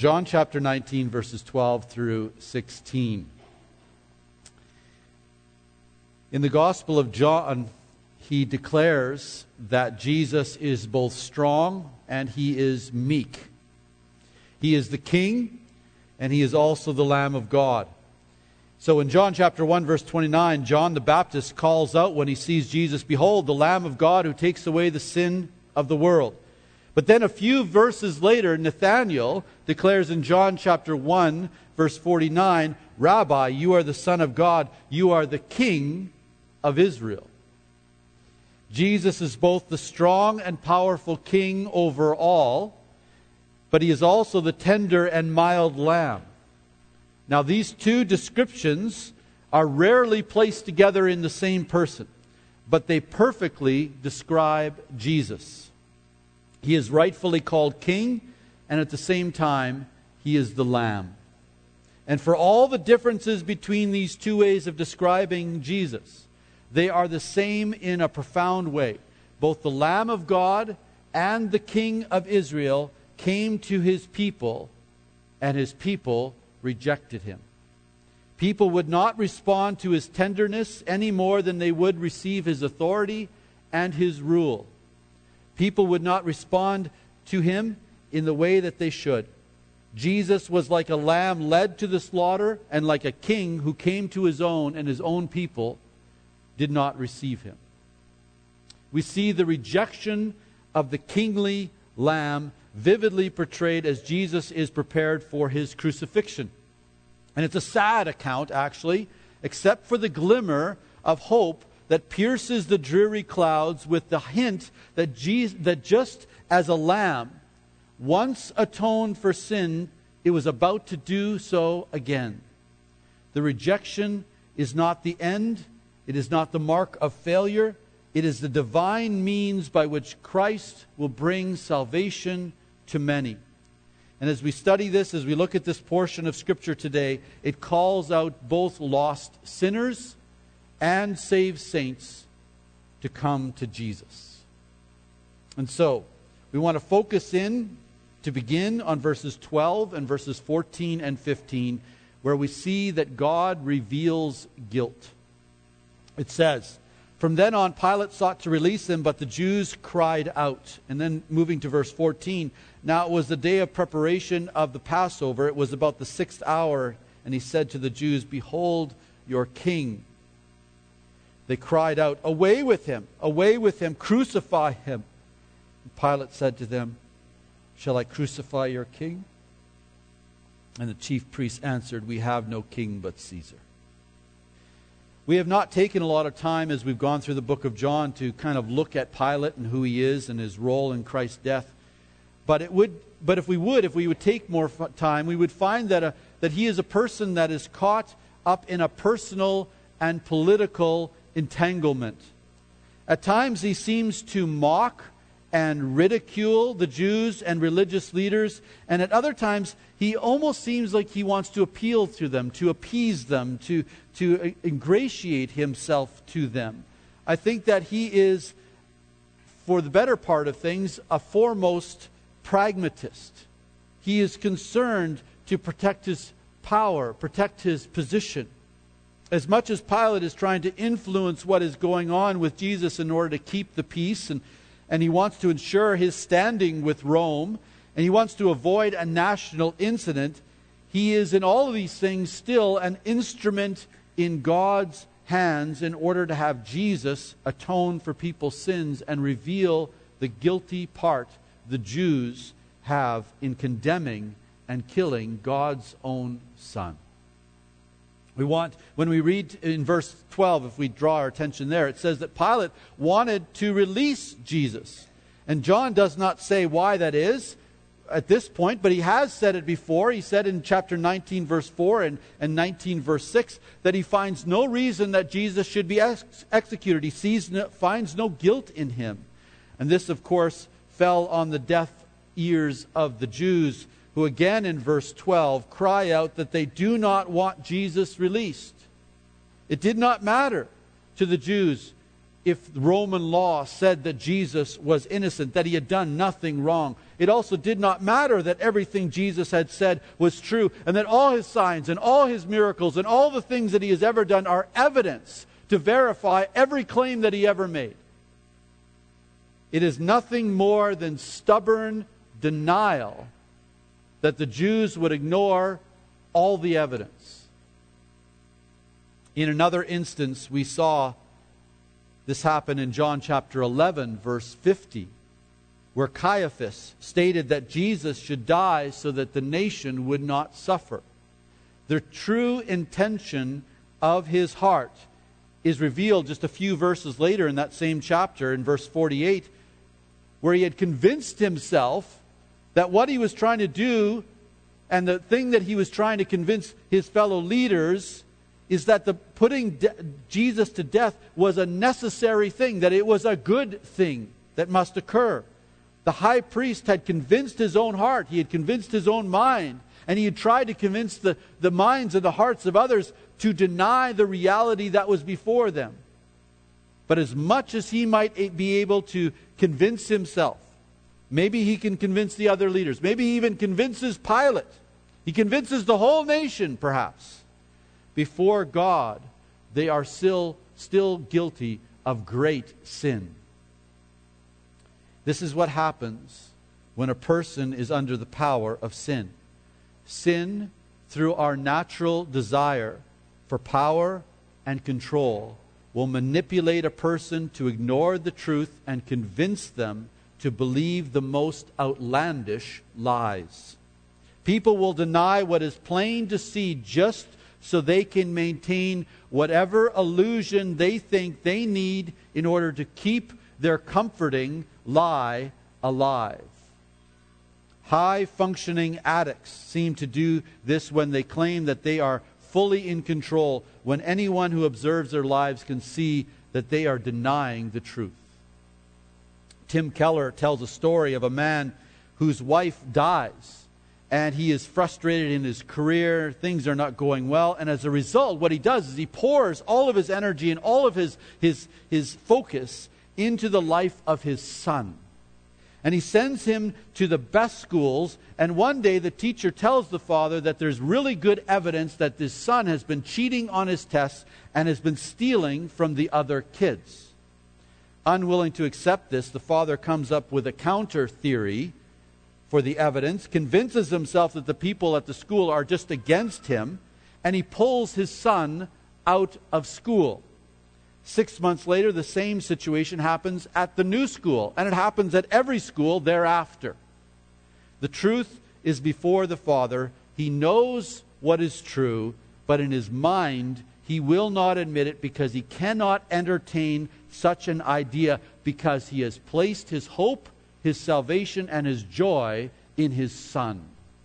John chapter 19, verses 12 through 16. In the Gospel of John, he declares that Jesus is both strong and he is meek. He is the King and he is also the Lamb of God. So in John chapter 1, verse 29, John the Baptist calls out when he sees Jesus, "Behold, the Lamb of God who takes away the sin of the world." But then a few verses later, Nathanael declares in John chapter 1, verse 49, "Rabbi, you are the Son of God, you are the King of Israel." Jesus is both the strong and powerful King over all, but he is also the tender and mild Lamb. Now these two descriptions are rarely placed together in the same person, but they perfectly describe Jesus. He is rightfully called King, and at the same time, he is the Lamb. And for all the differences between these two ways of describing Jesus, they are the same in a profound way. Both the Lamb of God and the King of Israel came to his people, and his people rejected him. People would not respond to his tenderness any more than they would receive his authority and his rule. People would not respond to him in the way that they should. Jesus was like a lamb led to the slaughter, and like a king who came to his own, and his own people did not receive him. We see the rejection of the kingly lamb vividly portrayed as Jesus is prepared for his crucifixion. And it's a sad account, actually, except for the glimmer of hope that pierces the dreary clouds with the hint that just as a lamb once atoned for sin, it was about to do so again. The rejection is not the end. It is not the mark of failure. It is the divine means by which Christ will bring salvation to many. And as we study this, as we look at this portion of Scripture today, it calls out both lost sinners and saved saints to come to Jesus. And so, we want to focus in to begin on verses 12 and verses 14 and 15, where we see that God reveals guilt. It says, "From then on Pilate sought to release him, but the Jews cried out." And then moving to verse 14, "Now it was the day of preparation of the Passover. It was about the 6th hour. And he said to the Jews, 'Behold your king.' They cried out, 'Away with him! Away with him! Crucify him!' And Pilate said to them, 'Shall I crucify your king?' And the chief priests answered, 'We have no king but Caesar.'" We have not taken a lot of time as we've gone through the book of John to kind of look at Pilate and who he is and his role in Christ's death. But if we would take more time, we would find that he is a person that is caught up in a personal and political entanglement. At times he seems to mock and ridicule the Jews and religious leaders, and at other times he almost seems like he wants to appeal to them, to appease them, to ingratiate himself to them. I think that he is, for the better part of things, a foremost pragmatist. He is concerned to protect his power, protect his position. As much as Pilate is trying to influence what is going on with Jesus in order to keep the peace, and he wants to ensure his standing with Rome, and he wants to avoid a national incident, he is in all of these things still an instrument in God's hands in order to have Jesus atone for people's sins and reveal the guilty part the Jews have in condemning and killing God's own Son. When we read in verse 12, if we draw our attention there, it says that Pilate wanted to release Jesus. And John does not say why that is at this point, but he has said it before. He said in chapter 19, verse 4 and 19, verse 6, that he finds no reason that Jesus should be executed. He finds no guilt in him. And this, of course, fell on the deaf ears of the Jews, who again in verse 12 cry out that they do not want Jesus released. It did not matter to the Jews if Roman law said that Jesus was innocent, that he had done nothing wrong. It also did not matter that everything Jesus had said was true, and that all his signs and all his miracles and all the things that he has ever done are evidence to verify every claim that he ever made. It is nothing more than stubborn denial that the Jews would ignore all the evidence. In another instance, we saw this happen in John chapter 11, verse 50, where Caiaphas stated that Jesus should die so that the nation would not suffer. The true intention of his heart is revealed just a few verses later in that same chapter, in verse 48, where he had convinced himself that what he was trying to do and the thing that he was trying to convince his fellow leaders is that the putting Jesus to death was a necessary thing, that it was a good thing that must occur. The high priest had convinced his own heart, he had convinced his own mind, and he had tried to convince the minds and the hearts of others to deny the reality that was before them. But as much as he might be able to convince himself, maybe he can convince the other leaders, maybe he even convinces Pilate, he convinces the whole nation perhaps, before God, they are still guilty of great sin. This is what happens when a person is under the power of sin. Sin, through our natural desire for power and control, will manipulate a person to ignore the truth and convince them to believe the most outlandish lies. People will deny what is plain to see just so they can maintain whatever illusion they think they need in order to keep their comforting lie alive. High-functioning addicts seem to do this when they claim that they are fully in control, when anyone who observes their lives can see that they are denying the truth. Tim Keller tells a story of a man whose wife dies, and he is frustrated in his career. Things are not going well. And as a result, what he does is he pours all of his energy and all of his focus into the life of his son. And he sends him to the best schools. And one day the teacher tells the father that there's really good evidence that this son has been cheating on his tests and has been stealing from the other kids. Unwilling to accept this, the father comes up with a counter theory for the evidence, convinces himself that the people at the school are just against him, and he pulls his son out of school. 6 months later, the same situation happens at the new school, and it happens at every school thereafter. The truth is before the father. He knows what is true, but in his mind, he will not admit it because he cannot entertain such an idea because he has placed his hope, his salvation, and his joy in his son.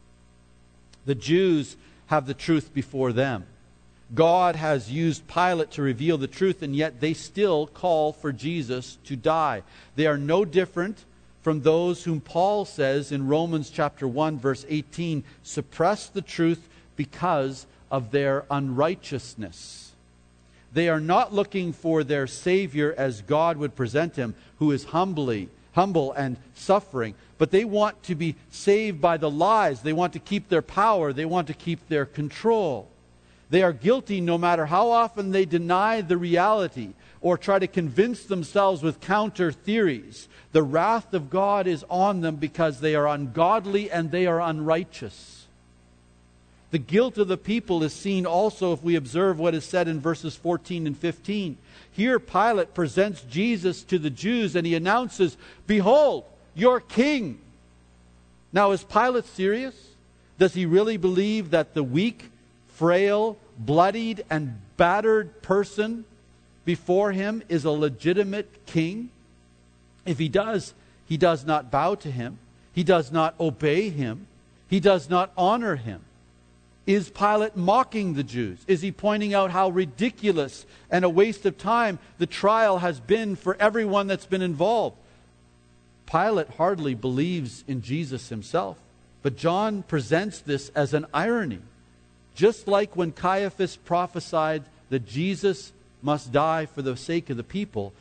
The Jews have the truth before them. God has used Pilate to reveal the truth, and yet they still call for Jesus to die. They are no different from those whom Paul says in Romans chapter 1, verse 18, suppress the truth because of their unrighteousness. They are not looking for their Savior as God would present him, who is humble and suffering, but they want to be saved by the lies. They want to keep their power. They want to keep their control. They are guilty no matter how often they deny the reality or try to convince themselves with counter theories. The wrath of God is on them because they are ungodly and they are unrighteous. The guilt of the people is seen also if we observe what is said in verses 14 and 15. Here Pilate presents Jesus to the Jews and he announces, "Behold, your king." Now, is Pilate serious? Does he really believe that the weak, frail, bloodied, and battered person before him is a legitimate king? If he does not bow to him. He does not obey him. He does not honor him. Is Pilate mocking the Jews? Is he pointing out how ridiculous and a waste of time the trial has been for everyone that's been involved? Pilate hardly believes in Jesus himself, but John presents this as an irony. Just like when Caiaphas prophesied that Jesus must die for the sake of the people,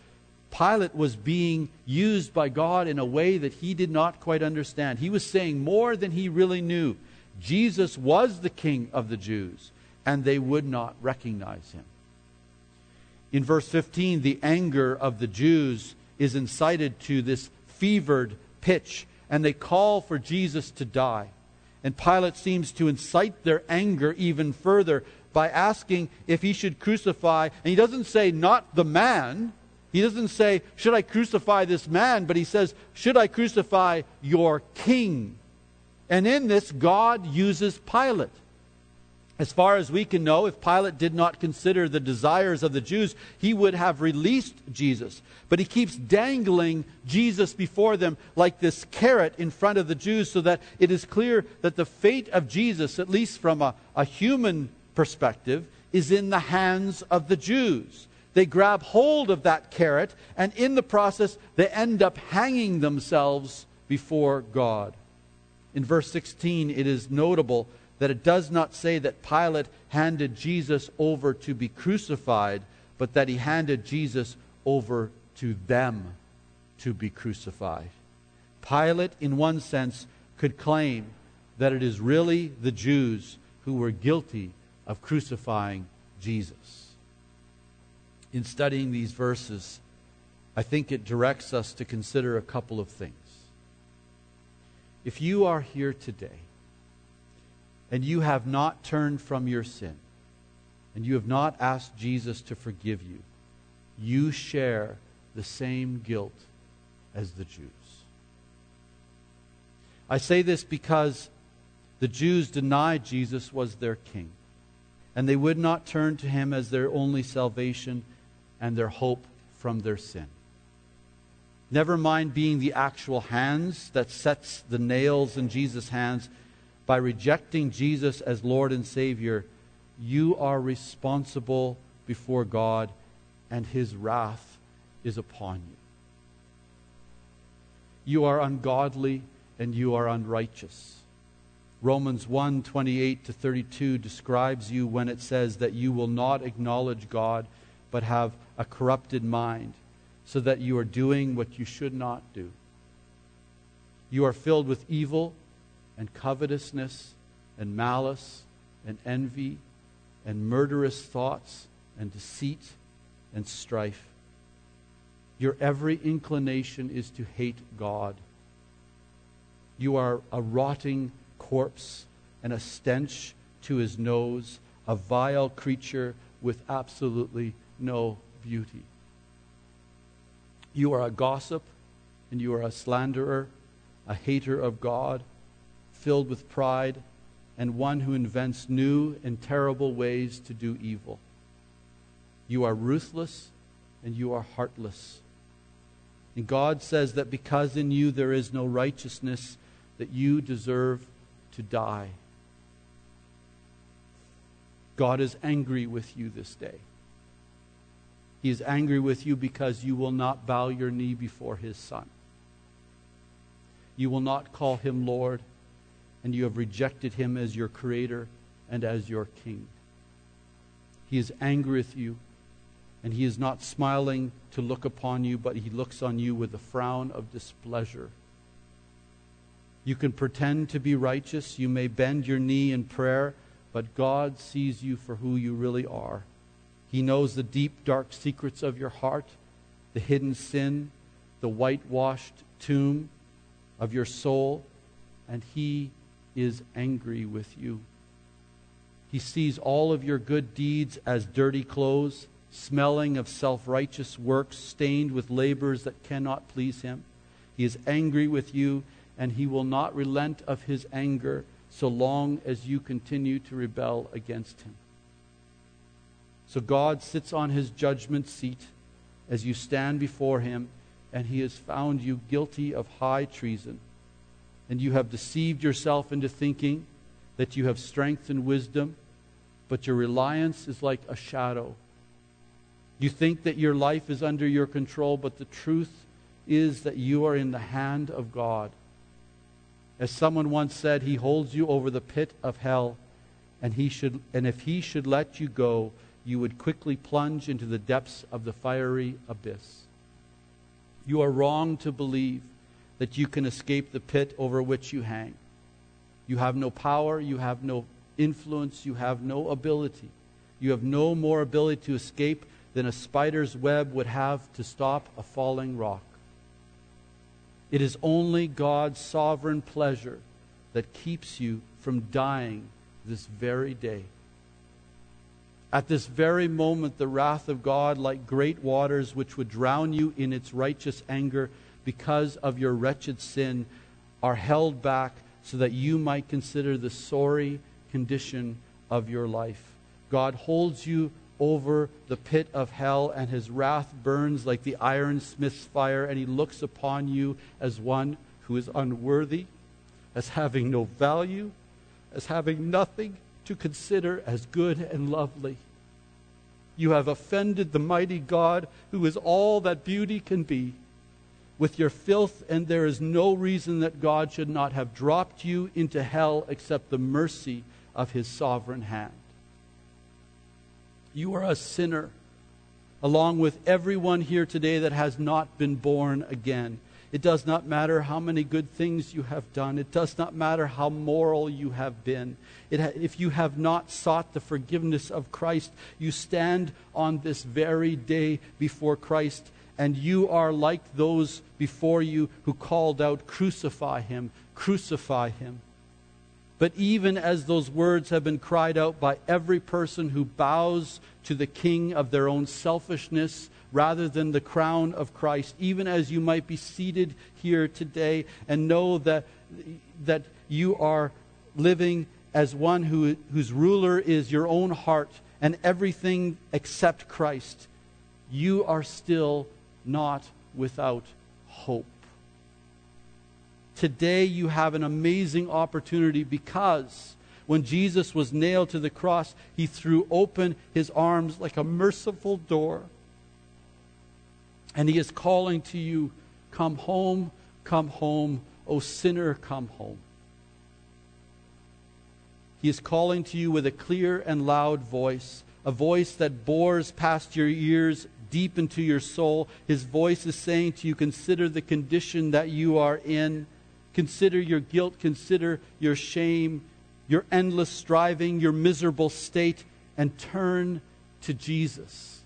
Pilate was being used by God in a way that he did not quite understand. He was saying more than he really knew. Jesus was the King of the Jews, and they would not recognize him. In verse 15, the anger of the Jews is incited to this fevered pitch, and they call for Jesus to die. And Pilate seems to incite their anger even further by asking if he should crucify. And he doesn't say, not the man. He doesn't say, should I crucify this man? But he says, should I crucify your king? And in this, God uses Pilate. As far as we can know, if Pilate did not consider the desires of the Jews, he would have released Jesus. But he keeps dangling Jesus before them like this carrot in front of the Jews, so that it is clear that the fate of Jesus, at least from a human perspective, is in the hands of the Jews. They grab hold of that carrot, and in the process, they end up hanging themselves before God. In verse 16, it is notable that it does not say that Pilate handed Jesus over to be crucified, but that he handed Jesus over to them to be crucified. Pilate, in one sense, could claim that it is really the Jews who were guilty of crucifying Jesus. In studying these verses, I think it directs us to consider a couple of things. If you are here today, and you have not turned from your sin, and you have not asked Jesus to forgive you, you share the same guilt as the Jews. I say this because the Jews denied Jesus was their king, and they would not turn to him as their only salvation and their hope from their sin. Never mind being the actual hands that sets the nails in Jesus' hands. By rejecting Jesus as Lord and Savior, you are responsible before God, and his wrath is upon you. You are ungodly and you are unrighteous. Romans 1:28-32 describes you when it says that you will not acknowledge God, but have a corrupted mind, so that you are doing what you should not do. You are filled with evil and covetousness and malice and envy and murderous thoughts and deceit and strife. Your every inclination is to hate God. You are a rotting corpse and a stench to his nose, a vile creature with absolutely no beauty. You are a gossip and you are a slanderer, a hater of God, filled with pride, and one who invents new and terrible ways to do evil. You are ruthless and you are heartless. And God says that because in you there is no righteousness, that you deserve to die. God is angry with you this day. He is angry with you because you will not bow your knee before his Son. You will not call him Lord, and you have rejected him as your Creator and as your King. He is angry with you, and he is not smiling to look upon you, but he looks on you with a frown of displeasure. You can pretend to be righteous, you may bend your knee in prayer, but God sees you for who you really are. He knows the deep, dark secrets of your heart, the hidden sin, the whitewashed tomb of your soul, and he is angry with you. He sees all of your good deeds as dirty clothes, smelling of self-righteous works, stained with labors that cannot please him. He is angry with you, and he will not relent of his anger so long as you continue to rebel against him. So God sits on his judgment seat as you stand before him, and he has found you guilty of high treason. And you have deceived yourself into thinking that you have strength and wisdom, but your reliance is like a shadow. You think that your life is under your control, but the truth is that you are in the hand of God. As someone once said, he holds you over the pit of hell, and if he should let you go, you would quickly plunge into the depths of the fiery abyss. You are wrong to believe that you can escape the pit over which you hang. You have no power, you have no influence, you have no ability. You have no more ability to escape than a spider's web would have to stop a falling rock. It is only God's sovereign pleasure that keeps you from dying this very day. At this very moment, the wrath of God, like great waters which would drown you in its righteous anger because of your wretched sin, are held back so that you might consider the sorry condition of your life. God holds you over the pit of hell, and his wrath burns like the ironsmith's fire, and he looks upon you as one who is unworthy, as having no value, as having nothing to consider as good and lovely. You have offended the mighty God, who is all that beauty can be, with your filth, and there is no reason that God should not have dropped you into hell except the mercy of his sovereign hand. You are a sinner, along with everyone here today that has not been born again. It does not matter how many good things you have done. It does not matter how moral you have been. If you have not sought the forgiveness of Christ, you stand on this very day before Christ, and you are like those before you who called out, "Crucify him, crucify him." But even as those words have been cried out by every person who bows to the king of their own selfishness rather than the crown of Christ, even as you might be seated here today and know that you are living as one whose ruler is your own heart and everything except Christ, you are still not without hope. Today you have an amazing opportunity, because when Jesus was nailed to the cross, he threw open his arms like a merciful door. And he is calling to you, come home, O sinner, come home. He is calling to you with a clear and loud voice, a voice that bores past your ears, deep into your soul. His voice is saying to you, consider the condition that you are in. Consider your guilt, consider your shame, your endless striving, your miserable state, and turn to Jesus.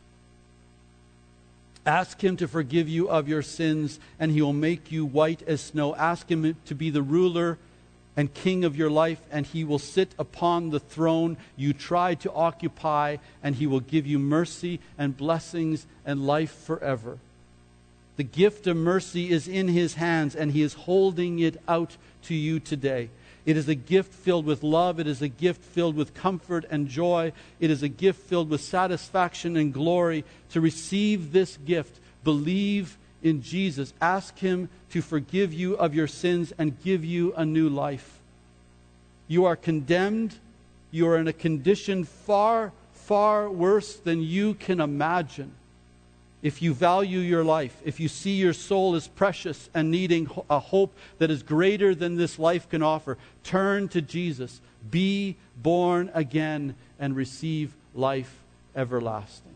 Ask him to forgive you of your sins, and he will make you white as snow. Ask him to be the ruler and king of your life, and he will sit upon the throne you tried to occupy, and he will give you mercy and blessings and life forever. The gift of mercy is in his hands, and he is holding it out to you today. It is a gift filled with love. It is a gift filled with comfort and joy. It is a gift filled with satisfaction and glory. To receive this gift, believe in Jesus. Ask him to forgive you of your sins and give you a new life. You are condemned. You are in a condition far, far worse than you can imagine. If you value your life, if you see your soul as precious and needing a hope that is greater than this life can offer, turn to Jesus. Be born again and receive life everlasting.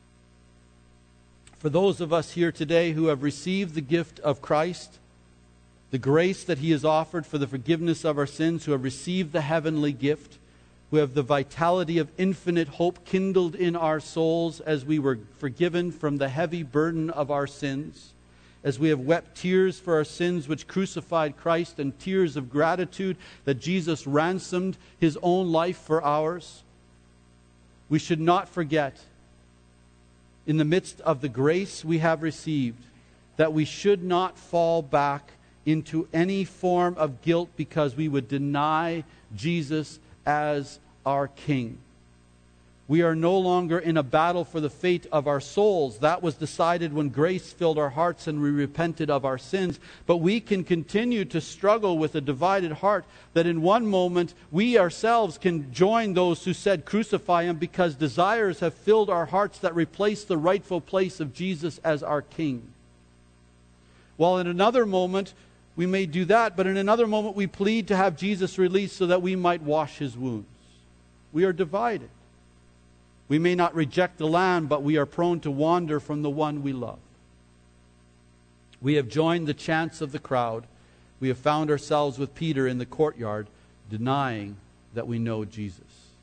For those of us here today who have received the gift of Christ, the grace that he has offered for the forgiveness of our sins, who have received the heavenly gift, who have the vitality of infinite hope kindled in our souls as we were forgiven from the heavy burden of our sins, as we have wept tears for our sins which crucified Christ, and tears of gratitude that Jesus ransomed his own life for ours, we should not forget, in the midst of the grace we have received, that we should not fall back into any form of guilt because we would deny Jesus as our King. We are no longer in a battle for the fate of our souls. That was decided when grace filled our hearts and we repented of our sins. But we can continue to struggle with a divided heart, that in one moment we ourselves can join those who said crucify him, because desires have filled our hearts that replace the rightful place of Jesus as our King. While in another moment we may do that, but in another moment we plead to have Jesus released so that we might wash his wounds. We are divided. We may not reject the Lamb, but we are prone to wander from the one we love. We have joined the chants of the crowd. We have found ourselves with Peter in the courtyard, denying that we know Jesus.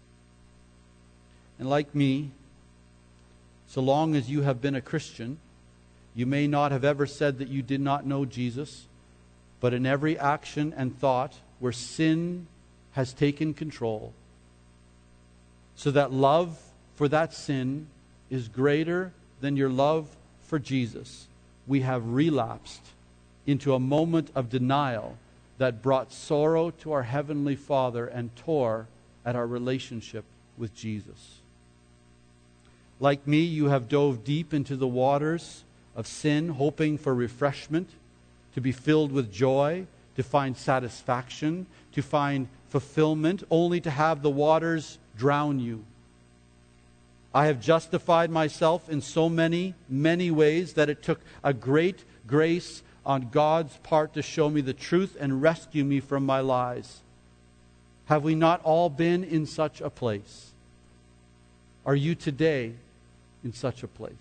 And like me, so long as you have been a Christian, you may not have ever said that you did not know Jesus, but in every action and thought where sin has taken control, so that love for that sin is greater than your love for Jesus, we have relapsed into a moment of denial that brought sorrow to our Heavenly Father and tore at our relationship with Jesus. Like me, you have dove deep into the waters of sin, hoping for refreshment, to be filled with joy, to find satisfaction, to find fulfillment, only to have the waters drown you. I have justified myself in so many, many ways that it took a great grace on God's part to show me the truth and rescue me from my lies. Have we not all been in such a place? Are you today in such a place?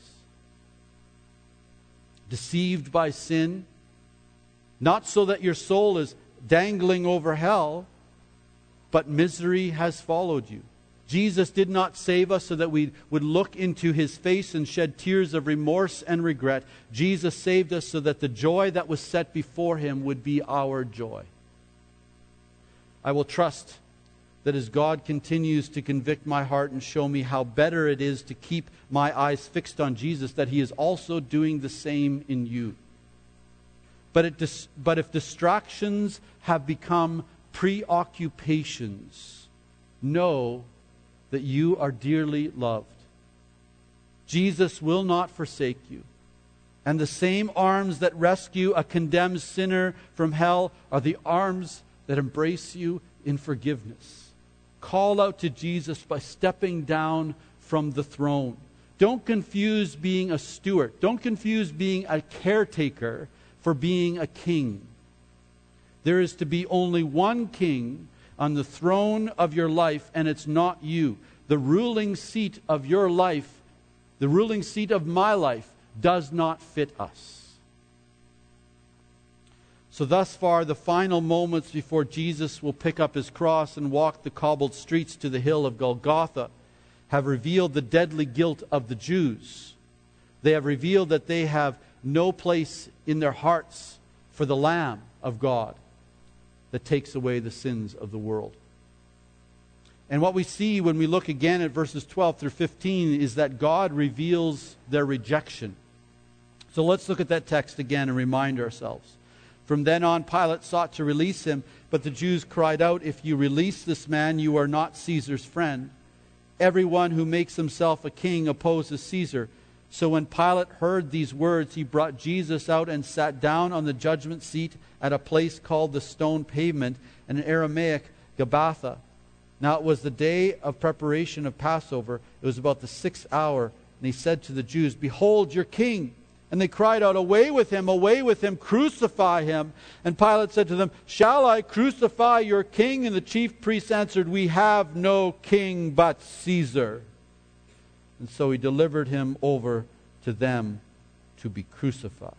Deceived by sin, not so that your soul is dangling over hell, but misery has followed you. Jesus did not save us so that we would look into His face and shed tears of remorse and regret. Jesus saved us so that the joy that was set before Him would be our joy. I will trust that as God continues to convict my heart and show me how better it is to keep my eyes fixed on Jesus, that He is also doing the same in you. But if distractions have become preoccupations, know that you are dearly loved. Jesus will not forsake you. And the same arms that rescue a condemned sinner from hell are the arms that embrace you in forgiveness. Call out to Jesus by stepping down from the throne. Don't confuse being a steward. Don't confuse being a caretaker for being a king. There is to be only one king on the throne of your life, and it's not you. The ruling seat of your life, the ruling seat of my life, does not fit us. So thus far, the final moments before Jesus will pick up His cross and walk the cobbled streets to the hill of Golgotha have revealed the deadly guilt of the Jews. They have revealed that they have no place in their hearts for the Lamb of God that takes away the sins of the world. And what we see when we look again at verses 12 through 15 is that God reveals their rejection. So let's look at that text again and remind ourselves. From then on, Pilate sought to release Him, but the Jews cried out, "If you release this man, you are not Caesar's friend. Everyone who makes himself a king opposes Caesar." So when Pilate heard these words, he brought Jesus out and sat down on the judgment seat at a place called the Stone Pavement, in Aramaic, Gabbatha. Now it was the day of preparation of Passover. It was about the 6th hour. And he said to the Jews, "Behold your king." And they cried out, away with him, crucify him." And Pilate said to them, "Shall I crucify your king?" And the chief priests answered, "We have no king but Caesar." And so he delivered him over to them to be crucified.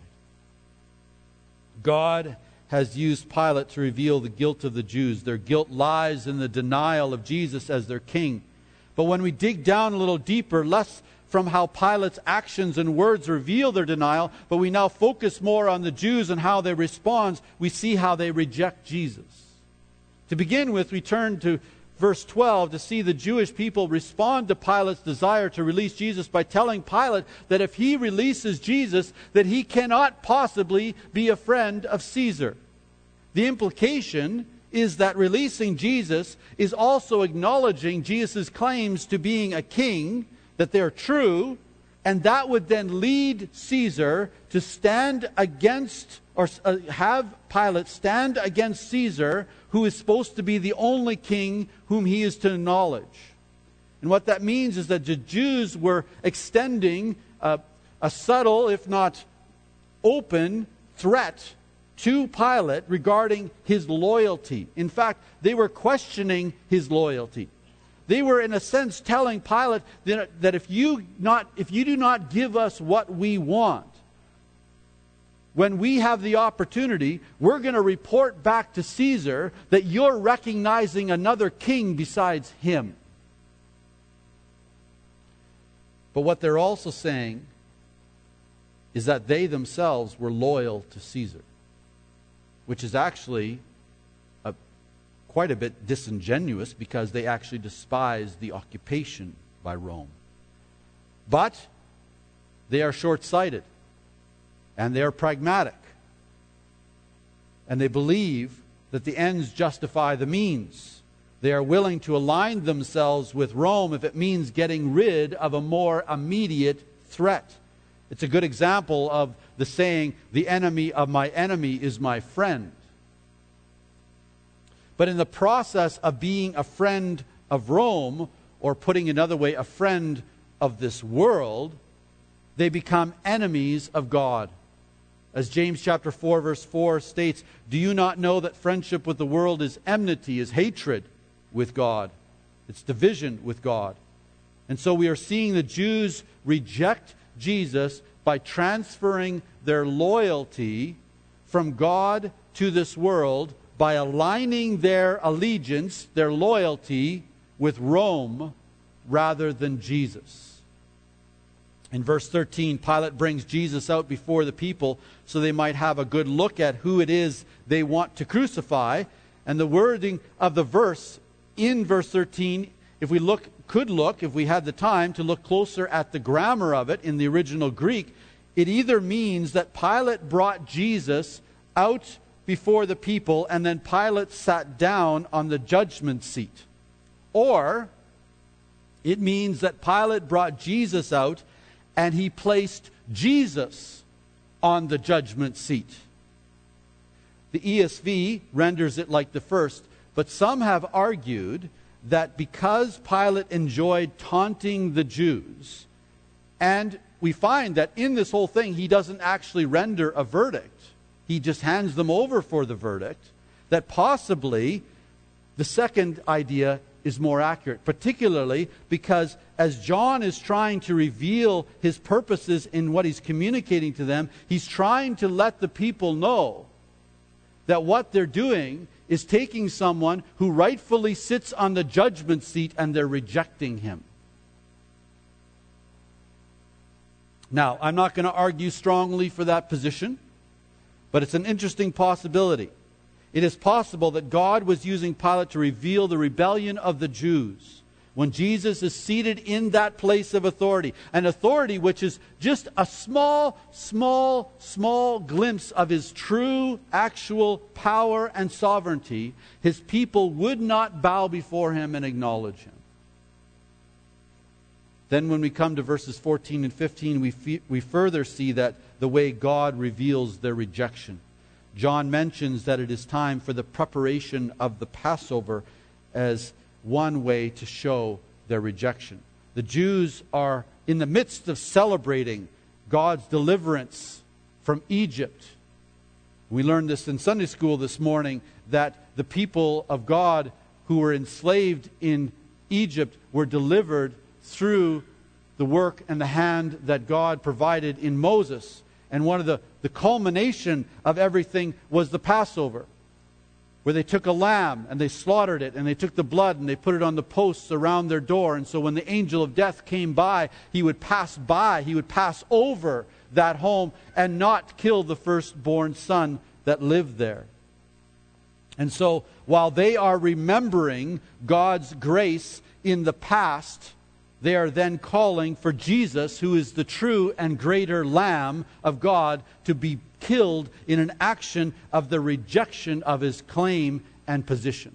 God has used Pilate to reveal the guilt of the Jews. Their guilt lies in the denial of Jesus as their king. But when we dig down a little deeper, less from how Pilate's actions and words reveal their denial, but we now focus more on the Jews and how they respond, we see how they reject Jesus. To begin with, we turn to verse 12 to see the Jewish people respond to Pilate's desire to release Jesus by telling Pilate that if he releases Jesus, that he cannot possibly be a friend of Caesar. The implication is that releasing Jesus is also acknowledging Jesus' claims to being a king, that they're true, and that would then lead Caesar to stand against, or have Pilate stand against Caesar, who is supposed to be the only king whom he is to acknowledge. And what that means is that the Jews were extending a subtle, if not open, threat to Pilate regarding his loyalty. In fact, they were questioning his loyalty. They were, in a sense, telling Pilate that if you do not give us what we want, when we have the opportunity, we're going to report back to Caesar that you're recognizing another king besides him. But what they're also saying is that they themselves were loyal to Caesar, which is actually quite a bit disingenuous, because they actually despise the occupation by Rome. But they are short-sighted, and they are pragmatic, and they believe that the ends justify the means. They are willing to align themselves with Rome if it means getting rid of a more immediate threat. It's a good example of the saying, "The enemy of my enemy is my friend." But in the process of being a friend of Rome, or putting it another way, a friend of this world, they become enemies of God. As James chapter 4 verse 4 states, "Do you not know that friendship with the world is enmity, is hatred with God?" It's division with God. And so we are seeing the Jews reject Jesus by transferring their loyalty from God to this world, by aligning their allegiance, their loyalty, with Rome rather than Jesus. In verse 13, Pilate brings Jesus out before the people so they might have a good look at who it is they want to crucify. And the wording of the verse in verse 13, if we had the time to look closer at the grammar of it in the original Greek, it either means that Pilate brought Jesus out before the people, and then Pilate sat down on the judgment seat. Or it means that Pilate brought Jesus out and he placed Jesus on the judgment seat. The ESV renders it like the first, but some have argued that because Pilate enjoyed taunting the Jews, and we find that in this whole thing he doesn't actually render a verdict, he just hands them over for the verdict, that possibly the second idea is more accurate, particularly because as John is trying to reveal his purposes in what he's communicating to them, he's trying to let the people know that what they're doing is taking someone who rightfully sits on the judgment seat and they're rejecting him. Now, I'm not going to argue strongly for that position, but it's an interesting possibility. It is possible that God was using Pilate to reveal the rebellion of the Jews when Jesus is seated in that place of authority. An authority which is just a small glimpse of his true, actual power and sovereignty. His people would not bow before him and acknowledge him. Then when we come to verses 14 and 15, we further see that the way God reveals their rejection. John mentions that it is time for the preparation of the Passover as one way to show their rejection. The Jews are in the midst of celebrating God's deliverance from Egypt. We learned this in Sunday school this morning, that the people of God who were enslaved in Egypt were delivered through the work and the hand that God provided in Moses. And one of the culmination of everything was the Passover, where they took a lamb and they slaughtered it, and they took the blood and they put it on the posts around their door. And so when the angel of death came by, he would pass over that home and not kill the firstborn son that lived there. And so while they are remembering God's grace in the past, they are then calling for Jesus, who is the true and greater Lamb of God, to be killed in an action of the rejection of his claim and position.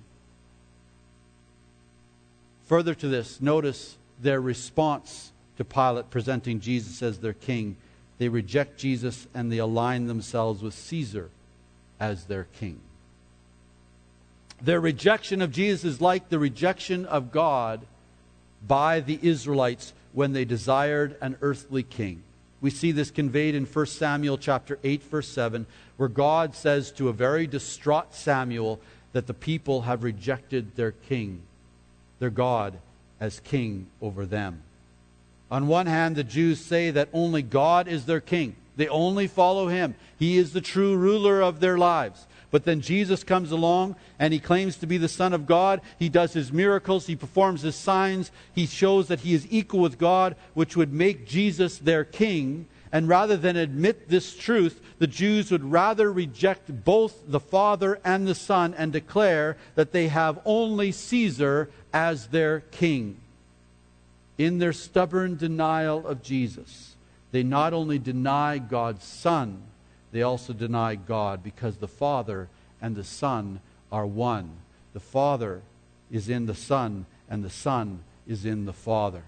Further to this, notice their response to Pilate presenting Jesus as their king. They reject Jesus and they align themselves with Caesar as their king. Their rejection of Jesus is like the rejection of God by the Israelites when they desired an earthly king. We see this conveyed in 1 Samuel chapter 8, verse 7, where God says to a very distraught Samuel that the people have rejected their king, their God, as king over them. On one hand, the Jews say that only God is their king. They only follow Him. He is the true ruler of their lives. But then Jesus comes along and He claims to be the Son of God. He does His miracles. He performs His signs. He shows that He is equal with God, which would make Jesus their king. And rather than admit this truth, the Jews would rather reject both the Father and the Son and declare that they have only Caesar as their king. In their stubborn denial of Jesus, they not only deny God's Son, they also deny God, because the Father and the Son are one. The Father is in the Son, and the Son is in the Father.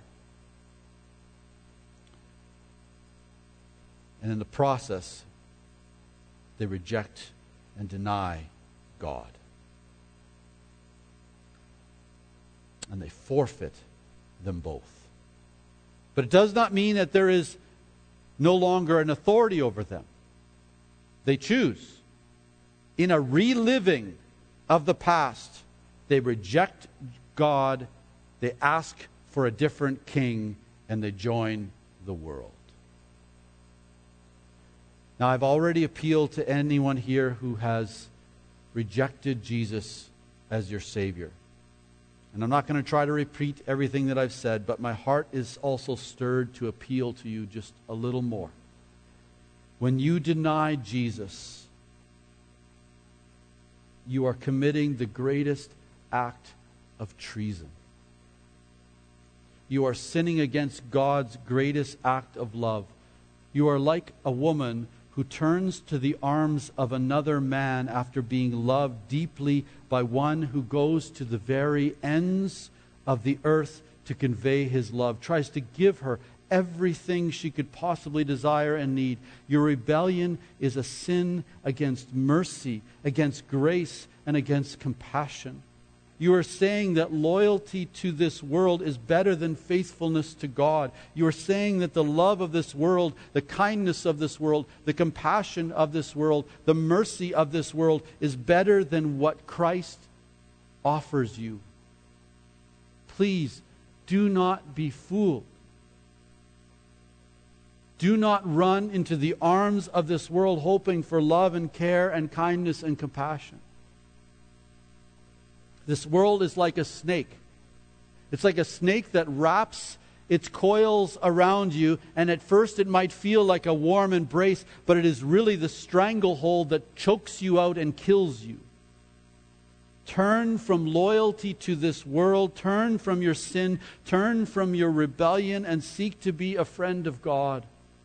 And in the process, they reject and deny God. And they forfeit them both. But it does not mean that there is no longer an authority over them. They choose. In a reliving of the past, they reject God, they ask for a different king, and they join the world. Now, I've already appealed to anyone here who has rejected Jesus as your Savior. And I'm not going to try to repeat everything that I've said, but my heart is also stirred to appeal to you just a little more. When you deny Jesus, you are committing the greatest act of treason. You are sinning against God's greatest act of love. You are like a woman who turns to the arms of another man after being loved deeply by one who goes to the very ends of the earth to convey his love, tries to give her everything she could possibly desire and need. Your rebellion is a sin against mercy, against grace, and against compassion. You are saying that loyalty to this world is better than faithfulness to God. You are saying that the love of this world, the kindness of this world, the compassion of this world, the mercy of this world is better than what Christ offers you. Please, do not be fooled. Do not run into the arms of this world hoping for love and care and kindness and compassion. This world is like a snake. It's like a snake that wraps its coils around you, and at first it might feel like a warm embrace, but it is really the stranglehold that chokes you out and kills you. Turn from loyalty to this world, turn from your sin, turn from your rebellion, and seek to be a friend of God.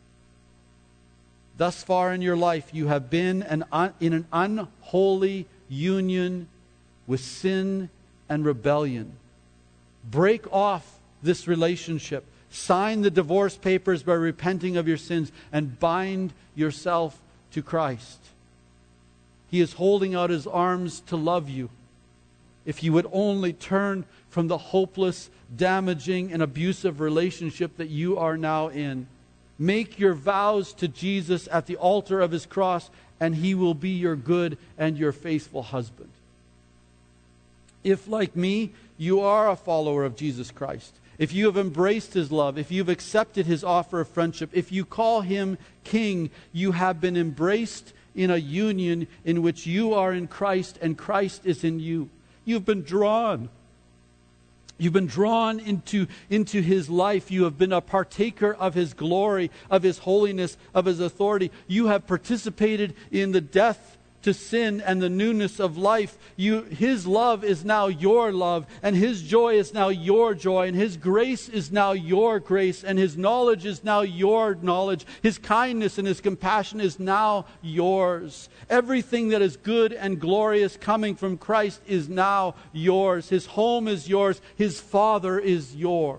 Thus far in your life, you have been in an unholy union with sin and rebellion. Break off this relationship. Sign the divorce papers by repenting of your sins and bind yourself to Christ. He is holding out His arms to love you. If you would only turn from the hopeless, damaging, and abusive relationship that you are now in. Make your vows to Jesus at the altar of His cross, and He will be your good and your faithful husband. If, like me, you are a follower of Jesus Christ, if you have embraced His love, if you've accepted His offer of friendship, if you call Him King, you have been embraced in a union in which you are in Christ and Christ is in you. You've been drawn. You've been drawn into His life. You have been a partaker of His glory, of His holiness, of His authority. You have participated in the death to sin and the newness of life. His love is now your love, and His joy is now your joy, and His grace is now your grace, and His knowledge is now your knowledge. His kindness and His compassion is now yours. Everything that is good and glorious coming from Christ is now yours. His home is yours. His Father is yours.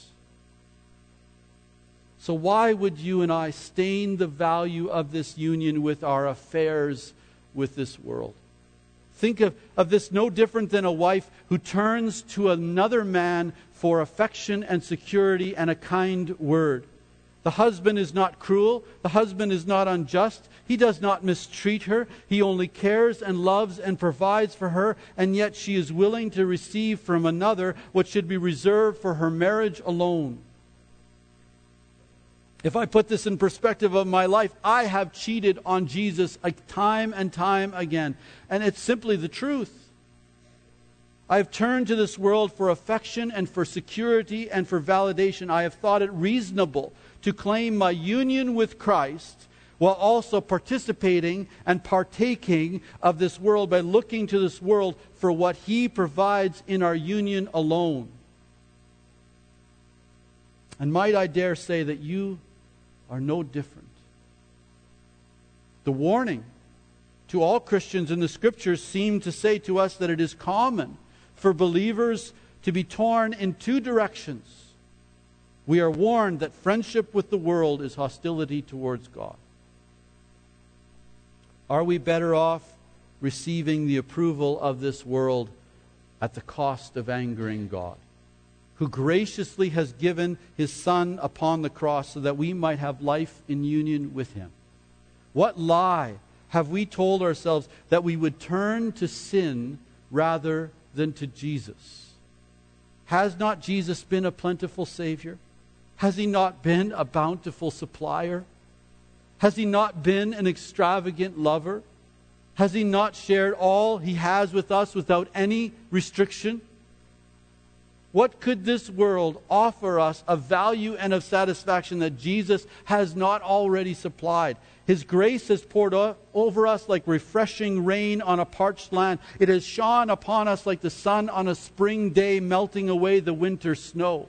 So why would you and I stain the value of this union with our affairs with this world? Think of this no different than a wife who turns to another man for affection and security and a kind word. The husband is not cruel. The husband is not unjust. He does not mistreat her. He only cares and loves and provides for her, and yet she is willing to receive from another what should be reserved for her marriage alone. If I put this in perspective of my life, I have cheated on Jesus time and time again. And it's simply the truth. I've turned to this world for affection and for security and for validation. I have thought it reasonable to claim my union with Christ while also participating and partaking of this world by looking to this world for what He provides in our union alone. And might I dare say that you are no different. The warning to all Christians in the Scriptures seem to say to us that it is common for believers to be torn in two directions. We are warned that friendship with the world is hostility towards God. Are we better off receiving the approval of this world at the cost of angering God, who graciously has given His Son upon the cross so that we might have life in union with Him? What lie have we told ourselves that we would turn to sin rather than to Jesus? Has not Jesus been a plentiful Savior? Has He not been a bountiful supplier? Has He not been an extravagant lover? Has He not shared all He has with us without any restriction? What could this world offer us of value and of satisfaction that Jesus has not already supplied? His grace has poured over us like refreshing rain on a parched land. It has shone upon us like the sun on a spring day, melting away the winter snow.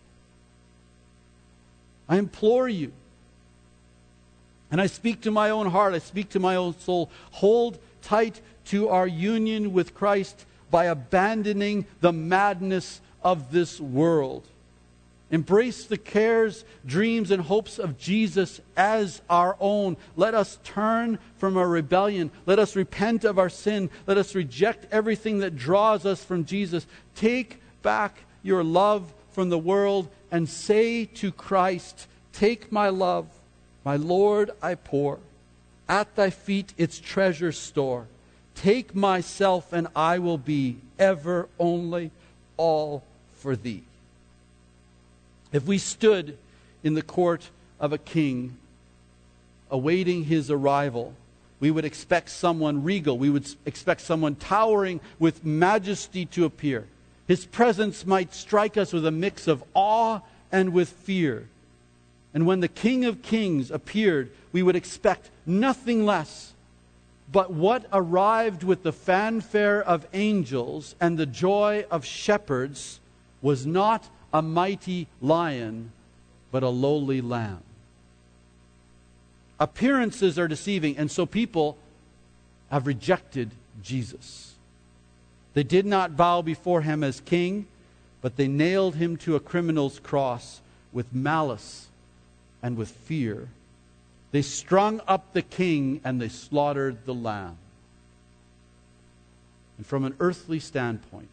I implore you, and I speak to my own heart, I speak to my own soul, hold tight to our union with Christ by abandoning the madness of this world. Embrace the cares, dreams, and hopes of Jesus as our own. Let us turn from our rebellion. Let us repent of our sin. Let us reject everything that draws us from Jesus. Take back your love from the world and say to Christ, "Take my love, my Lord, I pour. At thy feet its treasure store. Take myself and I will be ever only all for thee." If we stood in the court of a king awaiting his arrival, we would expect someone regal. We would expect someone towering with majesty to appear. His presence might strike us with a mix of awe and with fear. And when the King of Kings appeared, we would expect nothing less. But what arrived with the fanfare of angels and the joy of shepherds was not a mighty lion, but a lowly lamb. Appearances are deceiving, and so people have rejected Jesus. They did not bow before Him as king, but they nailed Him to a criminal's cross with malice and with fear. They strung up the king and they slaughtered the lamb. And from an earthly standpoint,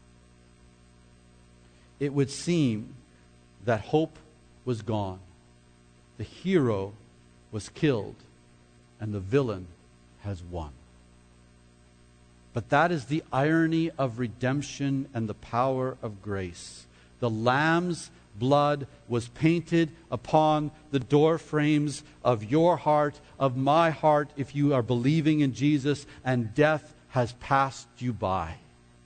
it would seem that hope was gone. The hero was killed and the villain has won. But that is the irony of redemption and the power of grace. The Lamb's blood was painted upon the door frames of your heart, of my heart, if you are believing in Jesus, and death has passed you by.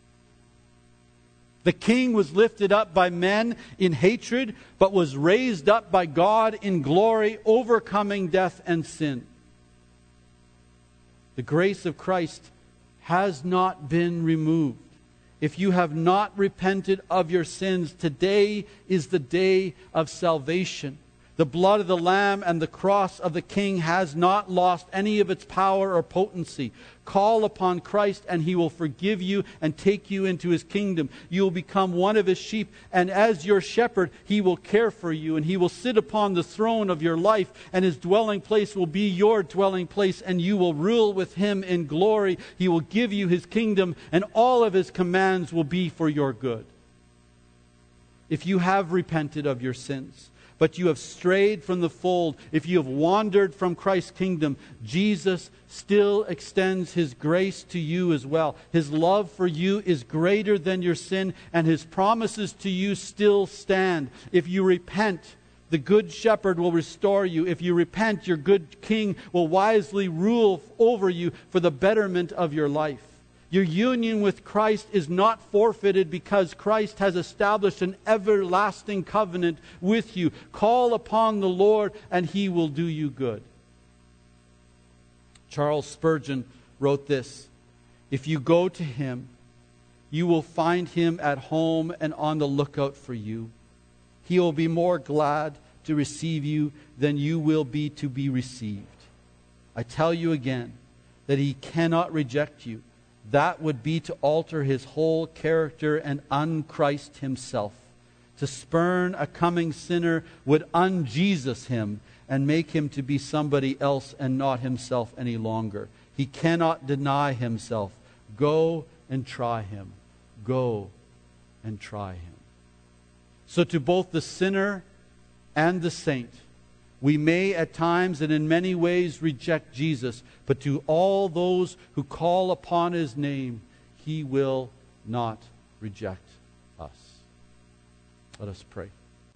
The king was lifted up by men in hatred, but was raised up by God in glory, overcoming death and sin. The grace of Christ has not been removed. If you have not repented of your sins, today is the day of salvation. The blood of the Lamb and the cross of the King has not lost any of its power or potency. Call upon Christ and He will forgive you and take you into His kingdom. You will become one of His sheep, and as your shepherd, He will care for you, and He will sit upon the throne of your life, and His dwelling place will be your dwelling place, and you will rule with Him in glory. He will give you His kingdom, and all of His commands will be for your good. If you have repented of your sins, but you have strayed from the fold, if you have wandered from Christ's kingdom, Jesus still extends His grace to you as well. His love for you is greater than your sin, and His promises to you still stand. If you repent, the good shepherd will restore you. If you repent, your good king will wisely rule over you for the betterment of your life. Your union with Christ is not forfeited because Christ has established an everlasting covenant with you. Call upon the Lord and He will do you good. Charles Spurgeon wrote this: if you go to Him, you will find Him at home and on the lookout for you. He will be more glad to receive you than you will be to be received. I tell you again that He cannot reject you. That would be to alter His whole character and un-Christ Himself. To spurn a coming sinner would un-Jesus Him and make Him to be somebody else and not Himself any longer. He cannot deny Himself. Go and try Him. Go and try Him. So to both the sinner and the saint, we may at times and in many ways reject Jesus, but to all those who call upon His name, He will not reject us. Let us pray.